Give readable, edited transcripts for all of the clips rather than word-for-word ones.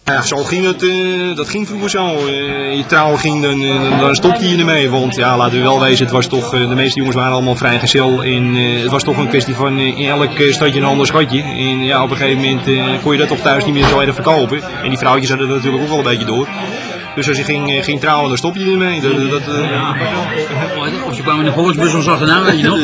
Ja, zo ging het, dat ging vroeger zo. Je trouw ging, dan stopte je ermee. Want ja, laten we wel wezen, het was toch, de meeste jongens waren allemaal vrijgezel. En het was toch een kwestie van in elk stadje een ander schatje. En ja, op een gegeven moment kon je dat toch thuis niet meer zo erg verkopen. En die vrouwtjes hadden dat natuurlijk ook wel een beetje door. Dus als je ging trouwen, dan stop je ermee. Of je kwam in de volksbus ons achterna, weet je nog?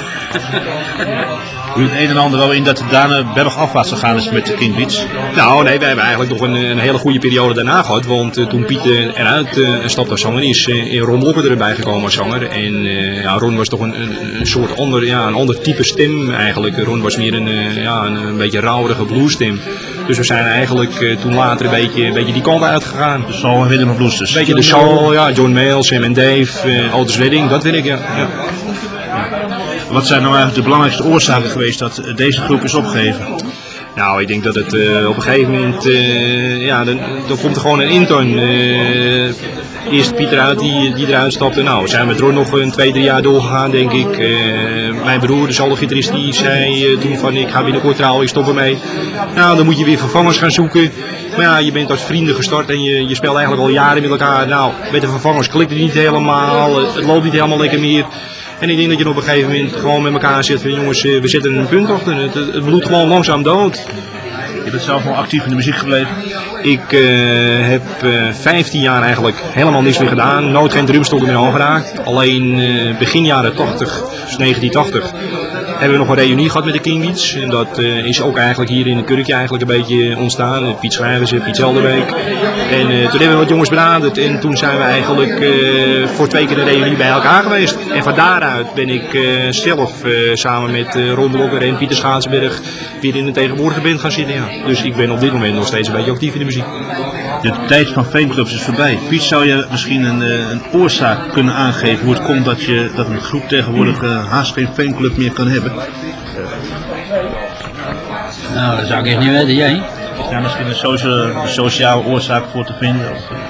U het een en ander wel in dat het daarna bergafwaarts gegaan is met de King Beats? Nou nee, wij hebben eigenlijk nog een hele goede periode daarna gehad. Want toen Piet eruit stapte als zanger, is Ron Blokker erbij gekomen als zanger. En ja, Ron was toch een soort een ander type stem eigenlijk. Ron was meer een beetje rauwere bluesstem. Dus we zijn eigenlijk toen later een beetje die kant uitgegaan. De soul en rhythm and blues dus? Een beetje de soul, ja, John Mayall, Sam en Dave, Otis Redding, dat weet ik, ja. Wat zijn nou eigenlijk de belangrijkste oorzaken geweest dat deze groep is opgegeven? Nou, ik denk dat het op een gegeven moment, dan komt er gewoon een intern. Eerst Piet eruit, die eruit stapte. Nou, zijn we met Ron nog 2-3 jaar doorgegaan, denk ik. Mijn broer, de solo-gitarist, die zei toen van ik ga binnenkort trouwen, ik stop ermee. Nou, dan moet je weer vervangers gaan zoeken. Maar ja, je bent als vrienden gestart en je speelt eigenlijk al jaren met elkaar. Nou, met de vervangers klikt het niet helemaal, het loopt niet helemaal lekker meer. En ik denk dat je op een gegeven moment gewoon met elkaar zit van jongens, we zetten een punt achter. Het bloedt gewoon langzaam dood. Je bent zelf wel actief in de muziek gebleven? Ik heb 15 jaar eigenlijk helemaal niks meer gedaan. Nooit geen drumstokken meer aangeraakt. Alleen begin jaren 80, dus 1980, hebben we nog een reunie gehad met de King Beats. En dat is ook eigenlijk hier in de Kurkje eigenlijk een beetje ontstaan. Piet Schrijvers, Piet Zelderbeek. En toen hebben we wat jongens benaderd. En toen zijn we eigenlijk voor 2 keer een reunie bij elkaar geweest. En van daaruit ben ik zelf samen met Ron Blokker en Pieter Schaatsberg weer in de tegenwoordige band gaan zitten. Ja. Dus ik ben op dit moment nog steeds een beetje actief in de muziek. De tijd van fanclubs is voorbij. Piet, zou je misschien een oorzaak kunnen aangeven hoe het komt dat een groep tegenwoordig haast geen fanclub meer kan hebben? Nou, dat zou ik echt niet weten, jij? Is daar misschien een sociale oorzaak voor te vinden?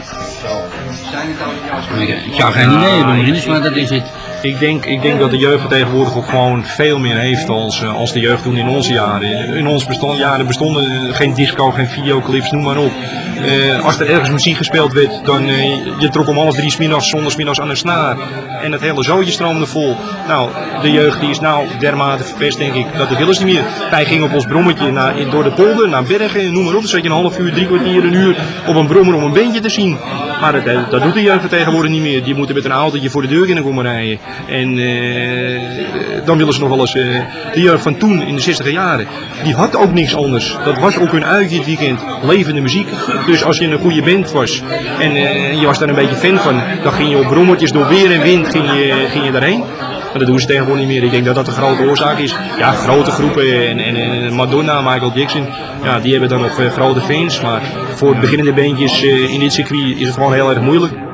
Ik zou geen idee hebben, dus waar dat in zit. Ik denk dat de jeugd tegenwoordig ook gewoon veel meer heeft als de jeugd toen in onze jaren. In onze jaren bestonden geen disco, geen videoclips, noem maar op. Als er ergens muziek gespeeld werd, dan je trok om 2:30 'smiddags, zondagsmiddags aan de snaar. En het hele zootje stroomde vol. Nou, de jeugd die is nou dermate verpest, denk ik, dat willen ze niet meer. Wij gingen op ons brommetje door de polder, naar Bergen, noem maar op. Dan zat je een half uur, 3 kwartier, een uur op een brommer om een beentje te zien. Maar dat doet de jeugd tegenwoordig niet meer. Die moeten met een autootje voor de deur kunnen komen rijden. En dan willen ze nog wel eens, de jeugd van toen in de 60e jaren, die had ook niks anders. Dat was ook hun uitje het weekend, levende muziek. Dus als je een goede band was en je was daar een beetje fan van, dan ging je op brommertjes door weer en wind ging je daarheen. Maar dat doen ze tegenwoordig niet meer. Ik denk dat dat de grote oorzaak is. Ja, grote groepen en Madonna, Michael Jackson, ja, die hebben dan nog grote fans. Maar voor beginnende bandjes in dit circuit is het gewoon heel erg moeilijk.